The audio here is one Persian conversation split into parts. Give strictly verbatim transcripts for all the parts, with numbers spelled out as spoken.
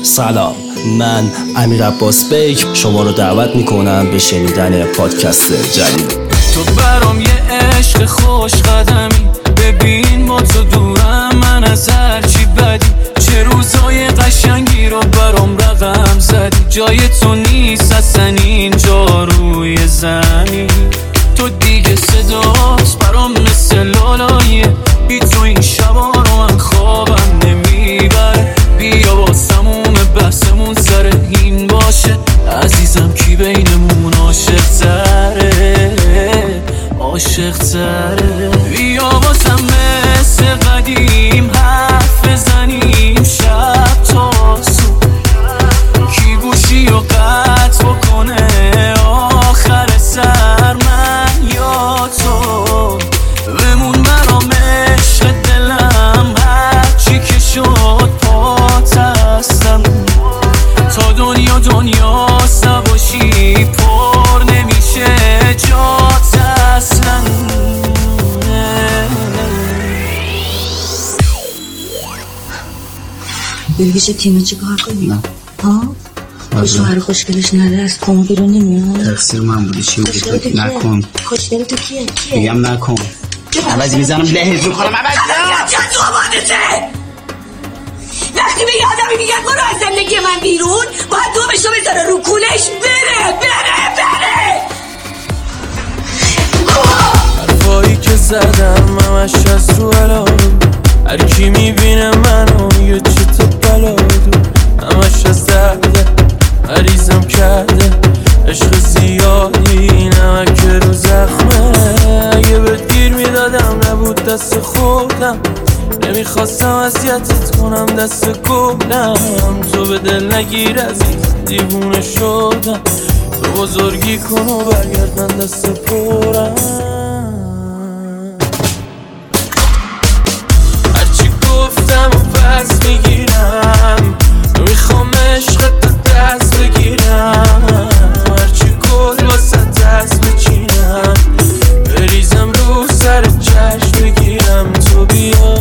سلام، من امیر عباس بیک شما رو دعوت میکنم به شنیدن پادکست جدید. تو برام یه عشق خوش قدمی، ببین با تو دورم من از هرچی بدی، چه روزای قشنگی رو برام رقم زدی، جای تو نیست اصلا اینجا روی زمین، تو دیگه صداست برام مثل لالاییه، بی تو این شبا رو من خوابم نمیبره، بیا با سموم بحثمون سر این باشه، عزیزم کی بینمون عاشق تره عاشق تره، بیا بازم مثل قدیم حرف بزنیم شب تا صبح، کی گوشی و قطع بکنه آخر سر من یا تو، بمون برام عشق دلم هرچی که شد پات هستم، تا دنیا دنیا نباشی پر نمیشه جات اصلا. بلگیش تیمه چی کار کنیم؟ ها؟ شوهر خوشگلش نداره از کام بیرون نمیاد؟ تقصیر من بودی چی بودی تو نکن. خوشگل تو کیه؟ کیه؟ بگم نکن عوضی میزنم لحظه کنم عوضی چه تو آمادته؟ وقتی به یه آدمی میگن برو از زندگی من بیرون باید دو بشو بذاره رو کولش بره بره بره. حرفایی که زدم همش از رو علام، هر کی میبینه منو میگه چه تو بلادو، همش از درده مریضم کرده عشق زیادی نمک رو زخمه، اگه بهت گیر میدادم نبود دست خودم، نمیخواستم اذیتت کنم دست گلم، تو به دل نگیر عزیز دیوونه شدم، تو بزرگی کن و برگرد من دست پرم، هرچی گفتم و پس میگیرم، میخوام عشقت تو دست بگیرم، هرچی گل واسه دست بچینم، بریزم رو سر چشم بگیرم تو بیا،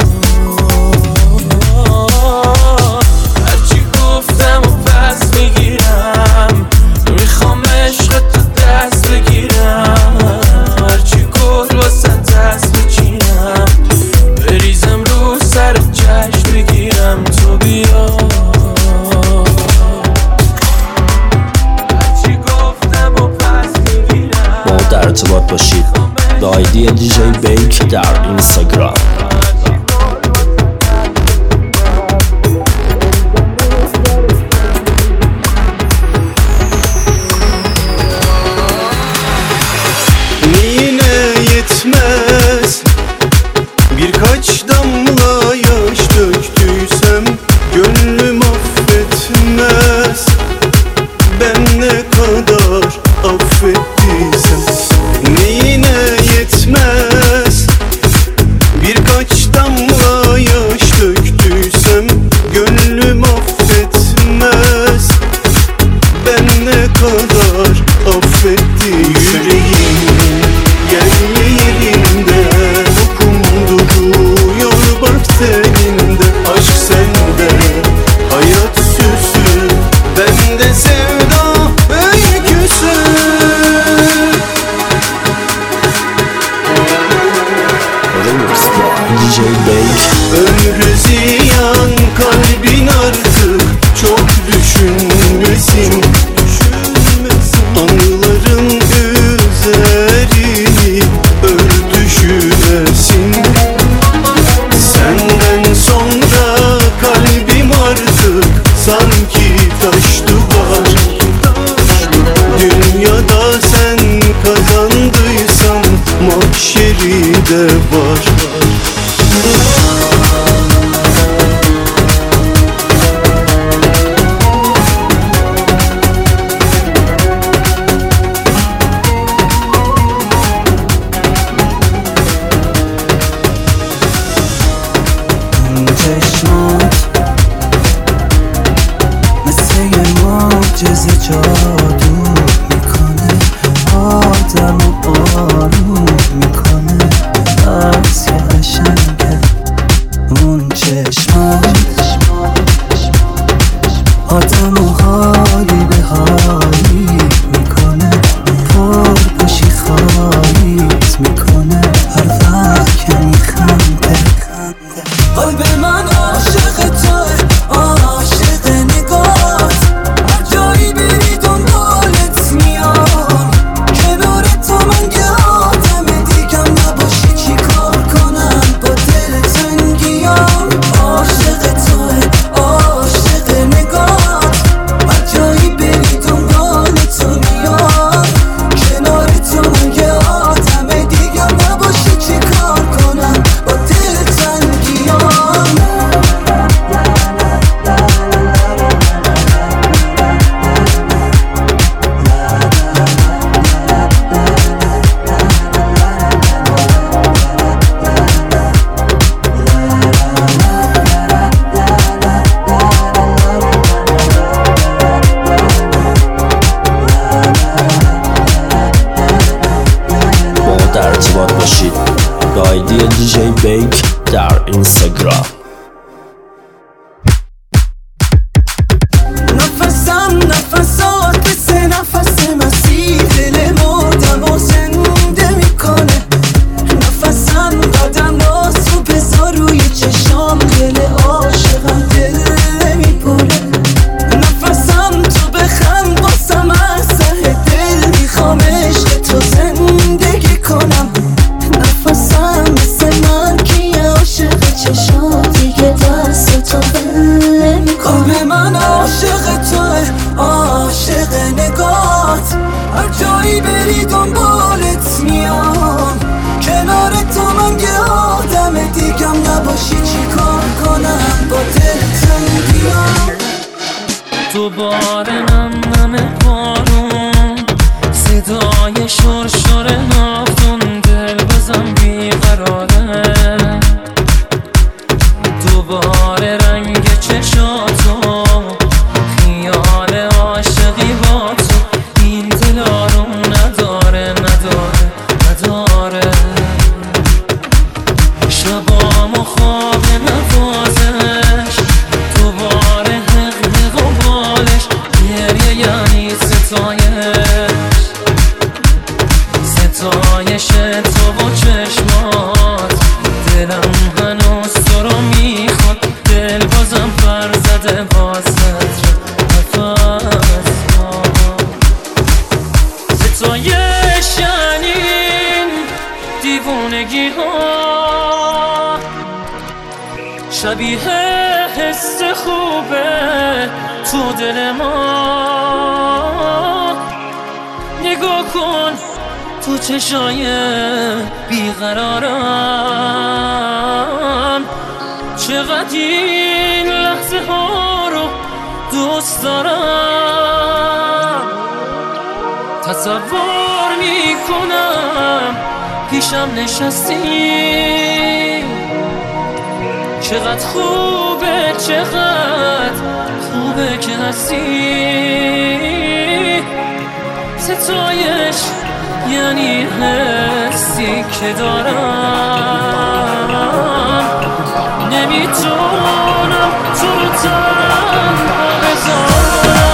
هرچی گفتم و پس میگیرم، میخوام عشقت تو دست بگیرم، هرچی گل واسه دست بچینم، بریزم رو سر چشم بگیرم تو بیا، هرچی گفتم و پس میگیرم. با در ارتباط باشید به آیدی دیجی بیک در اینستاگرام. Yine yetmez birkaç damla yaş döktüysem gönlüm affetmez, ben ne kadar affettiysem. Neyine yetmez birkaç damla yaş döktüysem gönlüm affetmez, ben ne kadar affettiysem. Yüreğim yerli yerinde okundu duruyor bak teninde, aşk sende hayat süsü, bende sevda öyküsü. دیجی بیک. Ömrü ziyan kalbin artık çok düşünmesin, anıların üzerini örtüşümesin. Senden sonra kalbim artık sanki taş duvar, dünyada sen kazandıysan mahşeri de var. چشمات مثل یه معجزه جادو میکنه، آدمو آروم میکنه، عکس قشنگه اون چشمات آدم و حالی به حالی میکنه، پر پشی خالیت میکنه هر وقت که میخنده. قلب من عاشق توه، عاشق نگات، هر جایی بری دنبالت میام، کنار تو من که آدم دیگم نباشی چی کار کنم با دل تنگیام. عاشق توه، عاشق نگات، هر جایی بری دنبال تو میام، کنار تو من که آدم دیگم نباشی چی کار کنم با دل تنگیام. با ما در ارتباط باشید به آیدی دی جی بیک در اینستاگرام. نفسم نفسات مثل نفس مسیح، دل مردم و زنده میکنه. نفسم قدم راست رو بذار روی چشام، دل عاشقم دل نمیبره. نفسم تو بخند باسم از ته دل، میخوام عشق تو زندگی کنم. نفسم مثل من که عاشق چشاتی که دست تو بله میکنم. قلب من عاشق توه، عاشق نگات، هر جایی بری دنبالت میام، کنار تو من که آدم دیگم نباشی چی کار کنم با دل تنگیام. دوباره نم نم بارون، صدای شرشر نافتون، دل بزن بیقراره. دوباره رنگ چشاتو، خیال عاشقی با تو، این دل آروم نداره نداره نداره. شبام و خواب نوازش، دوباره حق حق و بالش، گریه یعنی ستایش، ستایش تو و چشمات. دلم هنوز تو رو میخواد، دل بازم پر زده واسه نفس ها. ستایش یعنی دیوونگی ها، شبیه حس خوبه تو دل ما. نگاه کن تو چشای بیقرارم، چقدر این لحظه ها رو دوست دارم. تصور میکنم پیشم نشستی، چقدر خوبه چقدر خوبه که هستی. ستایش یعنی حسی که دارم، نمیتونم تو رو تنها بذارم.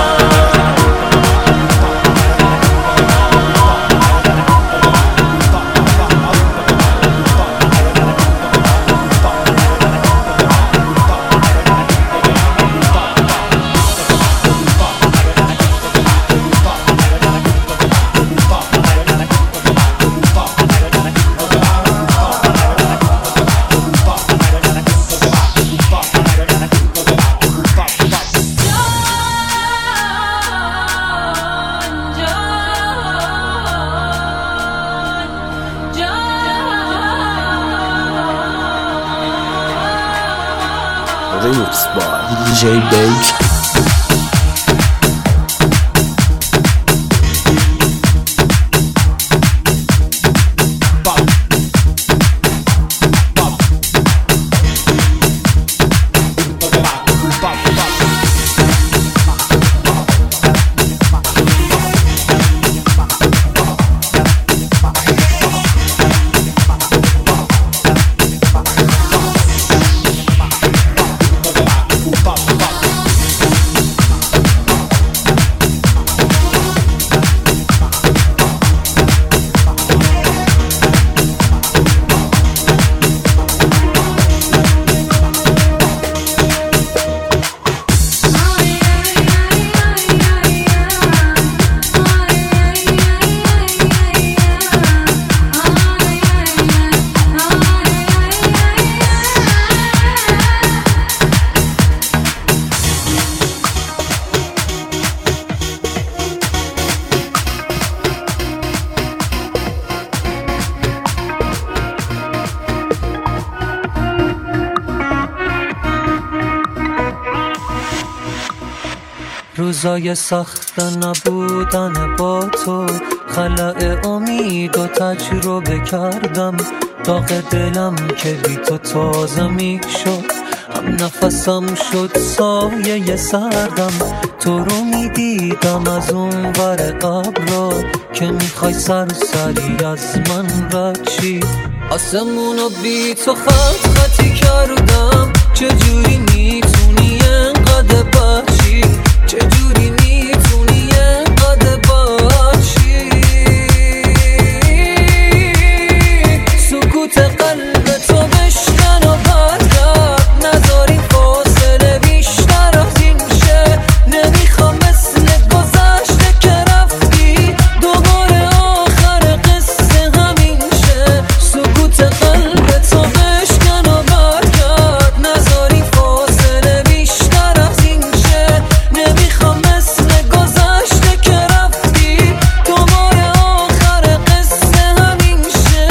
ریمیکس با دی جی بیک. روزای سخت نبودن با تو، خلأ امید و تجربه کردم. داغ دلم که بی تو تازه می شد، هم نفسم شد سایه سردم. تو رو می دیدم از اون ور ابرا که میخوای سرسری از من رد چی. آسمونو بی تو خط خطی کردم. چجوری میتونی انقدر بچی؟ چجوری میتونی انقدر بچی؟ سکوت قلب تو بشکن و برگرد، نذاری فاصله بیشتر از این شه. نمیخوام مثل گذشته که رفتی دوباره آخر قصه همین شه. سکوت قلب تو بشکن و برگرد، نذاری فاصله بیشتر از این شه. نمیخوام مثل گذشته که رفتی دوباره آخر قصه همین شه.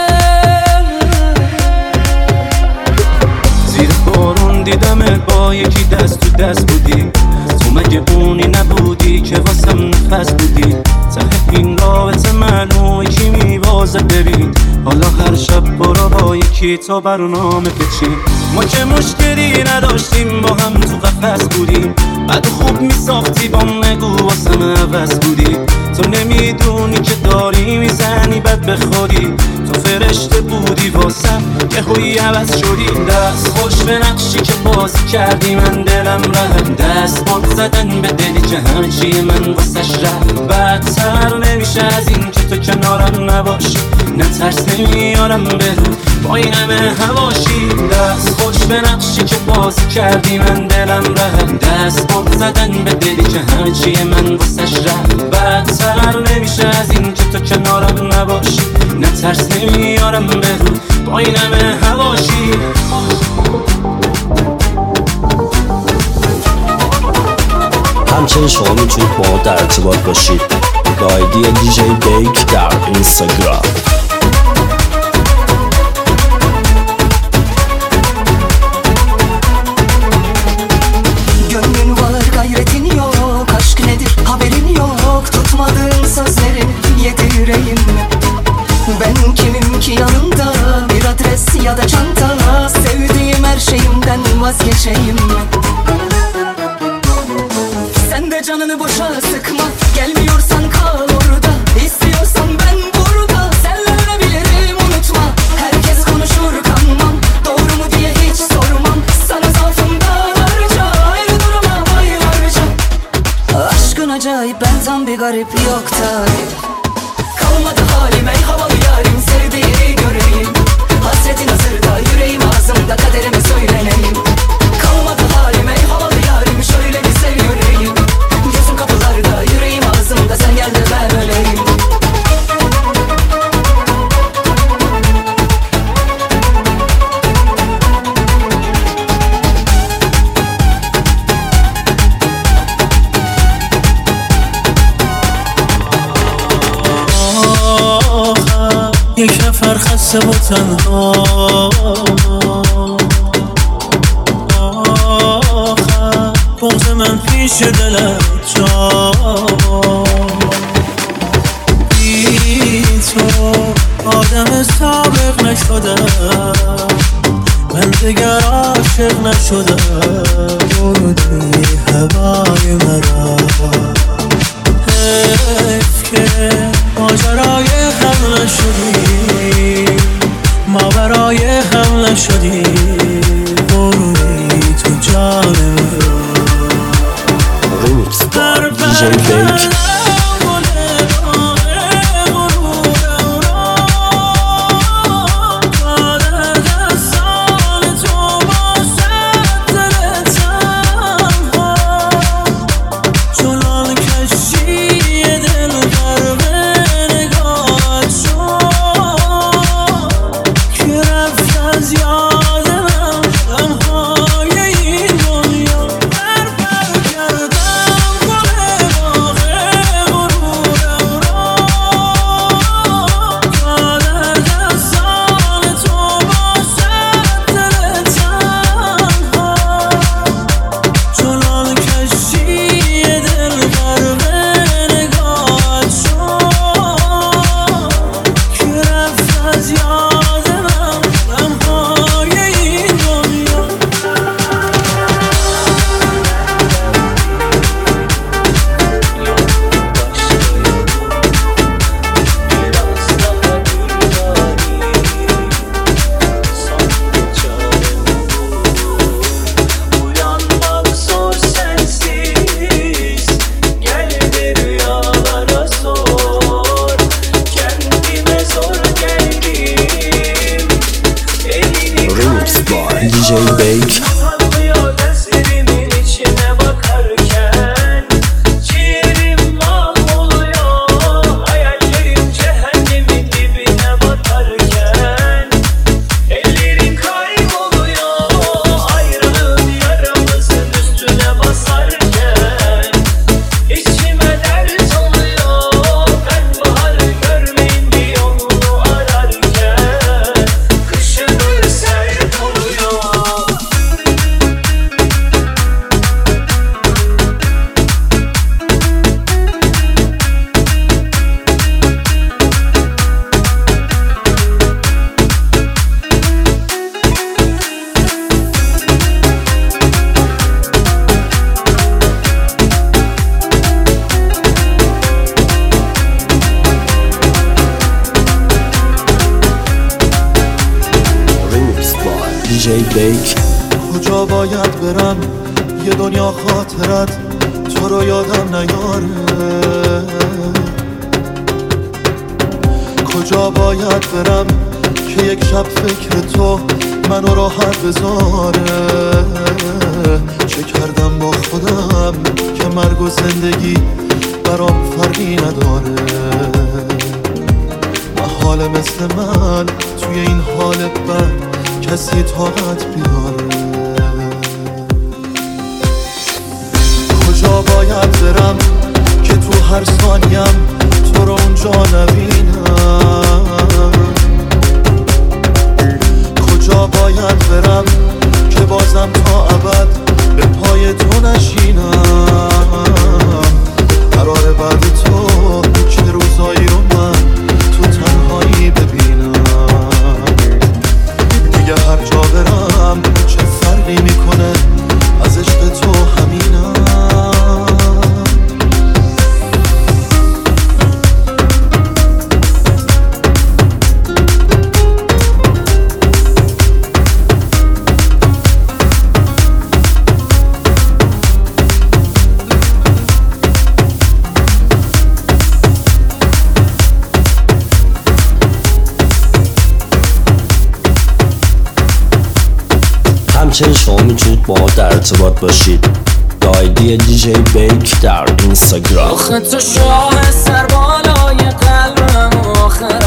زیر بارون دیدمت با یکی دست تو دست بودی، تو مگه اونی نبودی که واسم نفس بودی؟ ته این رابطه معلومه کی میوازه ببین، حالا هر شب برو با یکی تا برنامه بچین. ما که مشکلی نداشتیم با هم تو قفس بودیم، بعد خوب میساختی با نگو واسم عوض بودی. تو نمیدونی که داری میزنی بد به خودی، تو فرشته بودی واسم که هوی عوض شدی. دست خوش به نقشی که بازی کردی، من دلم رحم دست بان زدن به دلی که همه چی من واسش رفت. بدتر نمیشه از این که تو کنارم نباشی، نه ترس نمیارم به رو با این همه هواشی. دست خوش به نقشی که بازی کردی، من دلم رحم دست بان زدن به دلی که همه چی من واسش رفت. بدتر نمیشه از این که تو کنارم نباشی، نه ترس نمیارم به رو با این همه هواشی. همچنین شما میتونید با ما در ارتباط باشید با آیدی دی جی بیک در اینستاگرام. Gönlün var gayretin yok, aşk nedir haberin yok. Tutmadığın sözlerin yedireyim mi? Ben kimim ki yanında, bir adres ya da çanta. Sevdiğim her şeyimden vazgeçeyim mi? Sen de canını boşa sıkma, gelmiyorsan kal orada. İstiyorsan ben burada, senle ölebilirim unutma. Herkes konuşur kanmam, doğru mu diye hiç sormam. Sana zaafımdan harca, ayrı duramam aylarca. Aşkın acayip, ben tam bir garip yok tarif. Kalmadı halim ey havalı yarim, sevdiğini göreyim. Hasretin hazırda, yüreğim ağzımda, kaderime söyleneyim. Kalmadı halim ey havalı yarim, şöyle bir sev yüreğim. Gözüm kapılarda, yüreğim ağzımda, sen gel de ben öleyim. یک نفر خسته و تنها، آخر بغض من پیش دلت جا. بی تو آدم سابق نشدم، من دیگر عاشق نشدم. بردی هوای مرا، حیف که ماجرای هم نشدی، ما برای هم نشدی. بردی تو جان مرا. ریمیکس با دی جی بیک. کردم گل باغ بیک. کجا باید برم یه دنیا خاطرت تو رو یادم نیاره، کجا باید برم که یک شب فکر تو منو راحت بذاره. چه کردم با خودم که مرگ و زندگی برام فرقی نداره. محال مثل من توی این حال بد کسی طاقت بیاره. کجا باید برم که تو هر ثانیم تو رو اونجا نبینم، کجا باید برم که بازم تا ابد به پای تو نشینم. قراره بعد تو چه روزایی رو من تو تنهایی ببینم. دیگه هر جا برم چه فرقی میکنه از عشق تو همینم. همچنین شما میتونید با ما در ارتباط باشید با آیدی دیجی بیک در اینستاگرام. آخه تو شاه سر بالای قلبم آخر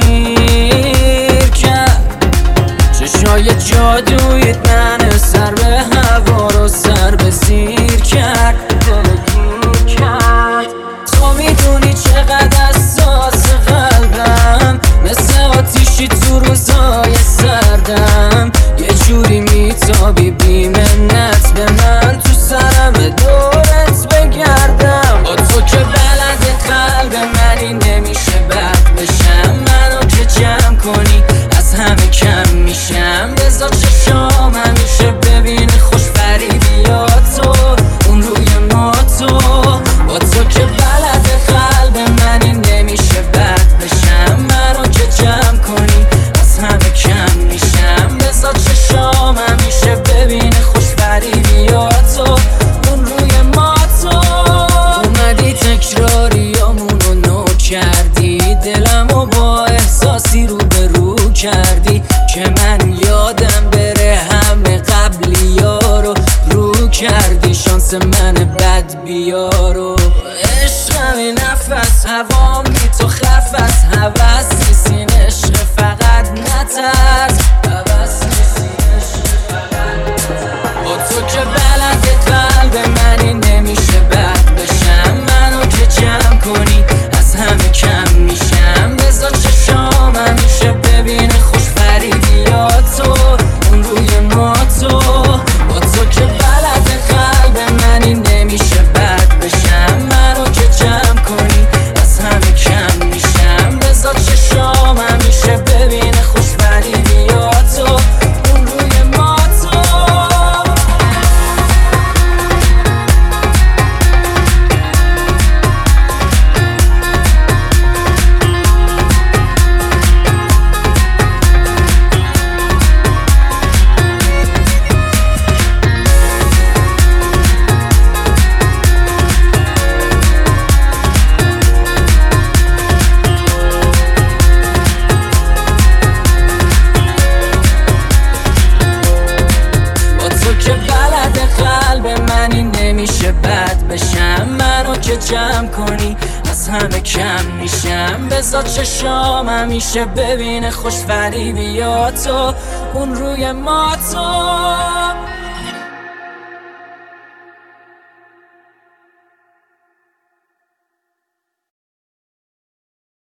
اسیر کرد. چشای جادویت من سر به هوا رو سر به زیر کرد، دلگیر کرد. تو میدونی چقدر حساس قلبم، مثل آتیشی تو روزای سردم. یه جوری میتابی بی منت به من، تو سرم دورت بگردم. با تو که بلد قلب منی نمیشه بد بشم. منو که جمع کنی از همه کم میشم. بذار چشام همیشه ببین خوش فریبی یا تو اون روی ما تو. با تو که بلد قلب منی نمیشه بد بشم. منو که جمع کنی از همه کم میشم. بذار چشام همیشه ببین خوش فریبی یا تو اون روی ما تو. اومدی تکراریامونو نو کردی، دلمو با احساسی رو به رو کردی که من یادم بره همه قبلی یارو رو کردی. شانس من بد بیارو عشقم نفس هوام بی تو خف از هوس نیستین عشق فقط نترس. هوس نیستین عشق فقط. با تو که بلد قلب منی نمیشه بد بشم. منو که جمع کنی از همه کم میشم. بذار چشام همیشه ببین خوش فریبی یا تو اون روی ما تو. با تو که بلد قلب منی نمیشه بد بشم. منو که جمع کنی از همه کم میشم. بذار چشام همیشه ببین خوش فریبی یا تو اون روی ما تو. بد بشم. منو که جمع کنی از همه کم میشم. بذار چشام همیشه ببینه خوش فریبی یا تو اون روی ما تو.